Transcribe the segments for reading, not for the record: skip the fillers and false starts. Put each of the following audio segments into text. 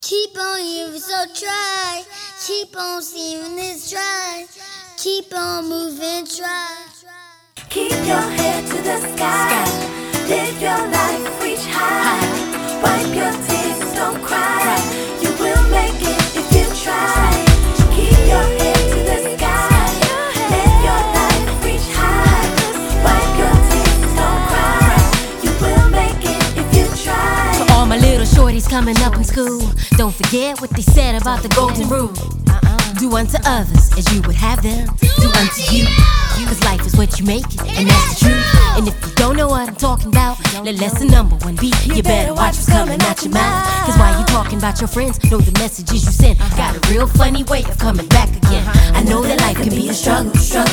Keep on you so try. Keep on seeing this try. Keep on moving, try. Keep your head to the sky. Live your life, reach high. Wipe your tears, don't cry. You will make it if you try. Keep your head to the sky. Live your life, reach high. Wipe your tears, don't cry. You will make it if you try. To all my little shorties coming up in school, don't forget what they said about the golden rule. Do unto others as you would have them do unto you. Cause life is what you make it, and that's the truth. And if you don't know what I'm talking about, let lesson number 1 be, you better watch what's coming out your mouth. Cause while you talking about your friends, know the messages you send got a real funny way of coming back again. I know that life can be a struggle.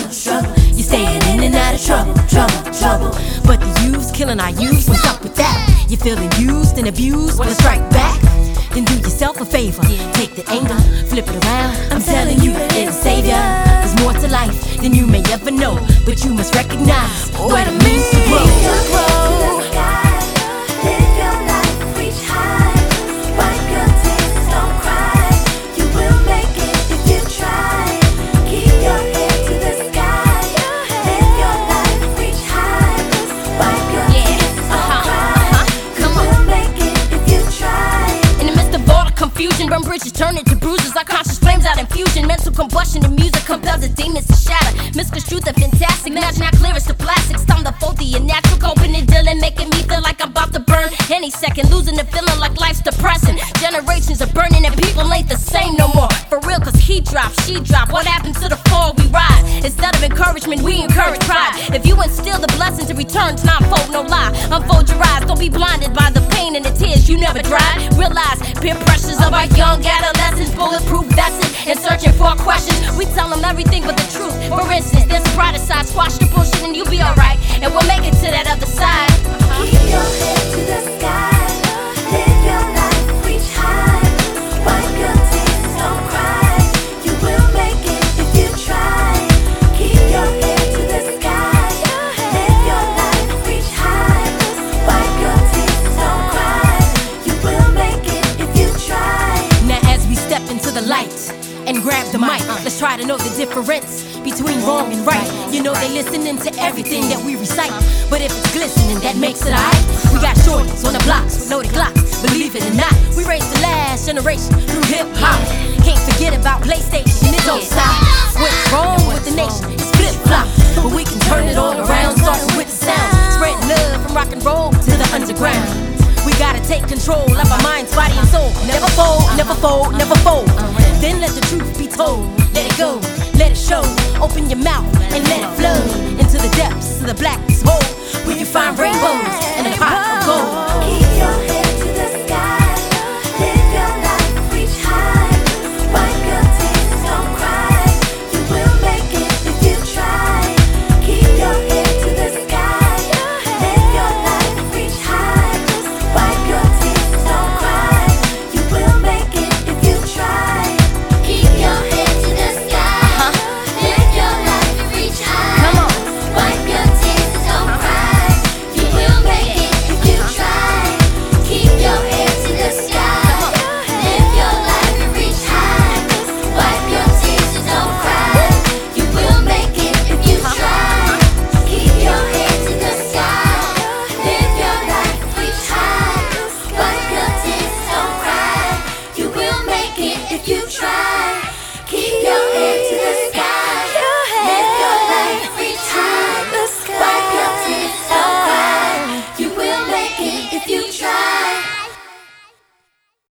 You're staying in and out of trouble. But the youth's killing our youth, what's up with that? You're feeling used and abused, wanna strike back? Then do yourself a favor, take the anger, flip it around. I'm telling you, it's a savior. There's more to life than you may ever know, but you must recognize what it means to grow. Keep your head to the sky. Live your life, reach high. Wipe your tears, don't cry. You will make it if you try. Keep your head to the sky. Live your life, reach high. Wipe your tears, don't cry. You will make it if you try. In the midst of all the confusion, burn bridges turn into bruises. Our conscious flames out infusion. Mental combustion and music compels the demons to shatter. Misconstrued the fantastic. Imagine how clear it's the plastics. Time to fold the unnatural. Coping and dealing, making me feel like I'm about to burn any second. Losing the feeling like life's depressing. Generations are burning and people ain't the same no more. For real, cause he dropped, she dropped. What happened to the fall? We rise. Instead of encouragement, we encourage pride. If you instill the blessings, it returns ninefold, no lie. Unfold your eyes, don't be blinded by the pain and the tears you never dried. Realize peer pressures of our young adolescents. Bulletproof vested and searching for questions. We tell them everything but the truth. For instance, there's a brighter side. Squash the bullshit and you'll be alright. And we'll make it to that other side. Keep your head to the sky. Live your life, reach high. Wipe your tears, don't cry. You will make it if you try. Keep your head to the sky. Live your life, reach high. Wipe your tears, don't cry. You will make it if you try. Now as we step into the light and grab the mic, let's try to know the difference between wrong and right. You know they listening to everything that we recite, but if it's glistening, that makes it alright. We got shorties on the blocks with loaded glocks, believe it or not. We raised the last generation through hip-hop. Can't forget about PlayStation, it don't stop. What's wrong with the nation? It's flip-flop, but we can turn it all around, starting with the sound. Spread love from rock and roll to the underground. We gotta take control of our minds, body, and soul. Never fold, never fold, never fold. Then let the truth be told. Let it go, let it show. Open your mouth and let it flow into the depths of the blackest hole, where you find rainbows and the